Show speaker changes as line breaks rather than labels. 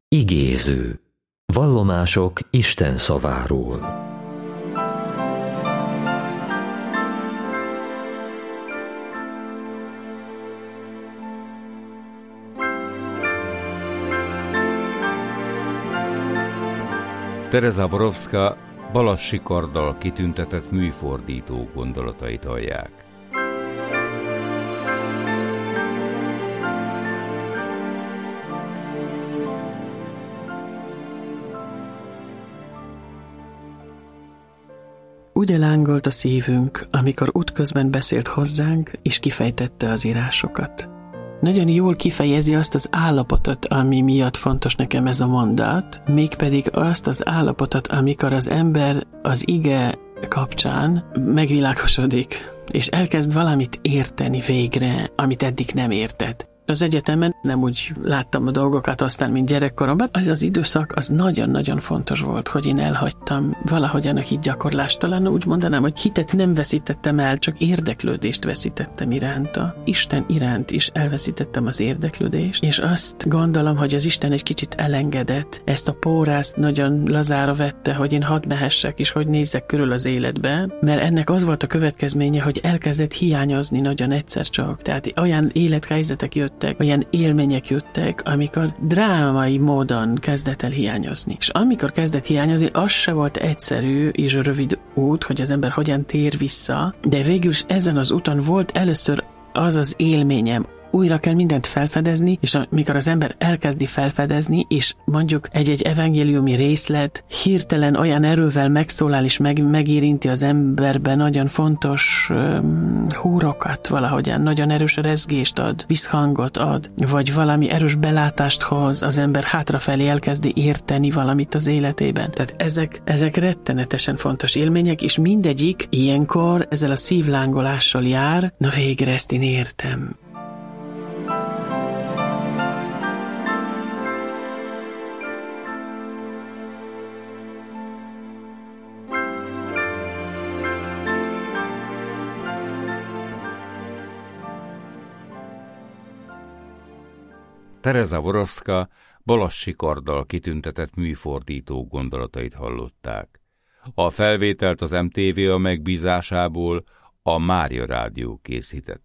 Igéző. Vallomások Isten szaváról.
Tereza Vorovska balassi karddal kitüntetett műfordító gondolatait hallják.
Úgy elángolt a szívünk, amikor útközben beszélt hozzánk, és kifejtette az írásokat. Nagyon jól kifejezi azt az állapotot, ami miatt fontos nekem ez a mondat, mégpedig azt az állapotot, amikor az ember az ige kapcsán megvilágosodik, és elkezd valamit érteni végre, amit eddig nem értett. Az egyetemen nem úgy láttam a dolgokat aztán, mint gyerekkoromban. Az időszak az nagyon-nagyon fontos volt, hogy én elhagytam valahogyan a hitgyakorlást. Talán úgy mondanám, hogy hitet nem veszítettem el, csak érdeklődést veszítettem iránta. Isten iránt is elveszítettem az érdeklődést, és azt gondolom, hogy az Isten egy kicsit elengedett. Ezt a pórászt nagyon lazára vette, hogy én hadd mehessek, és hogy nézzek körül az életbe, mert ennek az volt a következménye, hogy elkezdett hiányozni nagyon egyszer csak. Tehát olyan élethelyzetek jöttek, olyan élmények jöttek, amikor drámai módon kezdett el hiányozni. És amikor kezdett hiányozni, az se volt egyszerű és rövid út, hogy az ember hogyan tér vissza, de végül is ezen az úton volt először az az élményem, újra kell mindent felfedezni, és amikor az ember elkezdi felfedezni, és mondjuk egy evangéliumi részlet hirtelen olyan erővel megszólal, és megérinti az emberben nagyon fontos húrokat valahogyan, nagyon erős rezgést ad, visszhangot ad, vagy valami erős belátást hoz, az ember hátrafelé elkezdi érteni valamit az életében. Tehát ezek rettenetesen fontos élmények, és mindegyik ilyenkor ezzel a szívlángolással jár, na végre ezt én értem.
Tereza Vorovska balassi karddal kitüntetett műfordító gondolatait hallották. A felvételt az MTV a megbízásából a Mária Rádió készítette.